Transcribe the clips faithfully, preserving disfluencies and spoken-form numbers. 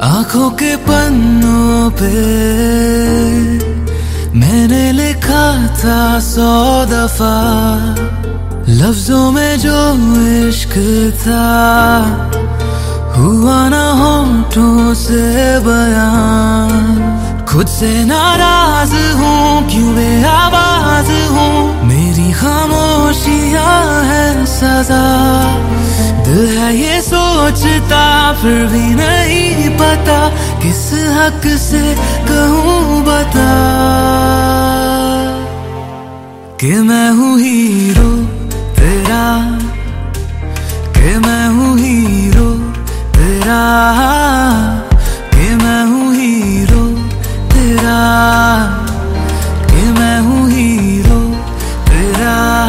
आंखों के पन्नों पे मैंने लिखा था सौ दफा, लफ्जों में जो इश्क था हुआ ना होठों से बयान। खुद से नाराज हूँ, क्यों बेआवाज हूँ, मेरी खामोशियाँ है सजा। दिल है ये सोचता फिर भी नहीं पता, किस हक से कहूँ बता कि मैं हूँ हीरो तेरा, कि मैं हूँ हीरो तेरा, कि मैं हूँ हीरो तेरा, कि मैं हूँ हीरो तेरा।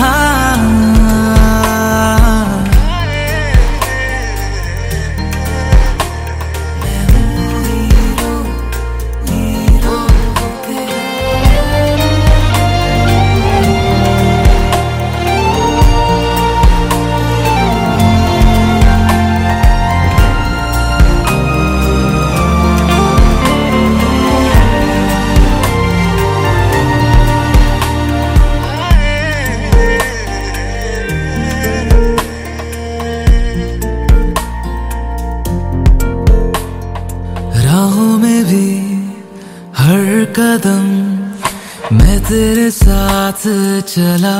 राहों में भी हर कदम मैं तेरे साथ चला,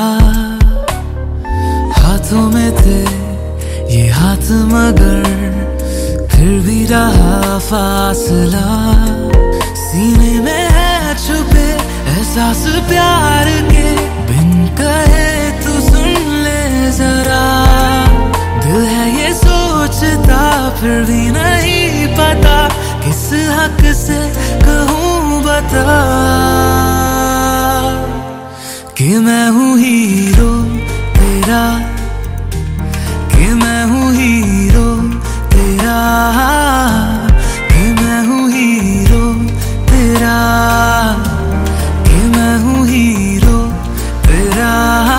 हाथों में थे ये हाथ मगर फिर भी रहा फासला। सीने में है छुपे एहसास प्यार के, बिन कहे तू सुन ले जरा। दिल है ये सोचता फिर भी नहीं पता, किस हक से कहूँ बता कि मैं हूँ हीरो तेरा, कि मैं हूँ हीरो तेरा, कि मैं हूँ हीरो तेरा, कि मैं हूँ हीरो तेरा।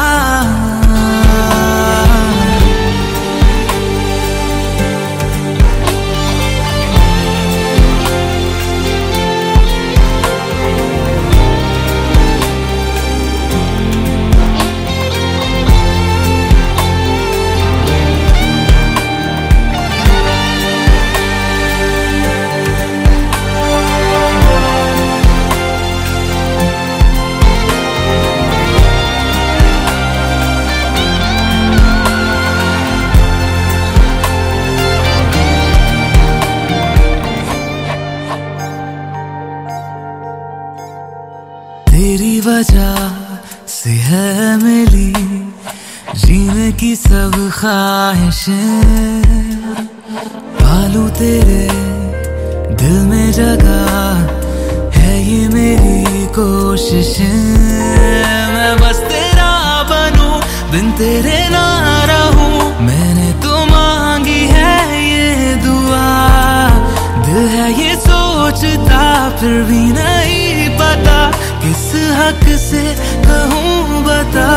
तेरी वजह से है मिली जीने की सब ख्वाहिशें, पालूं तेरे दिल में जगह है ये मेरी कोशिशें। मैं बस तेरा बनूं बिन तेरे ना रहूं, मैंने तो मांगी है ये दुआ। दिल है ये सोचता फिर भी नहीं पता, किस हक से कहूँ बता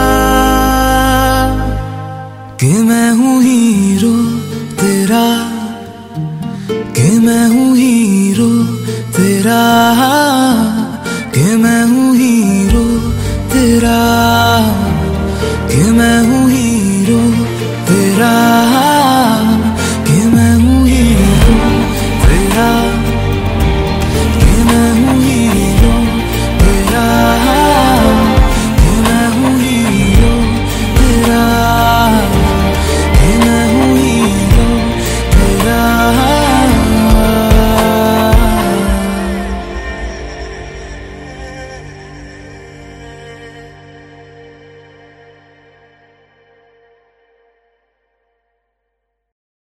कि मैं हूँ हीरो तेरा, कि मैं हूँ हीरो तेरा, कि मैं हूँ हीरो तेरा, कि मैं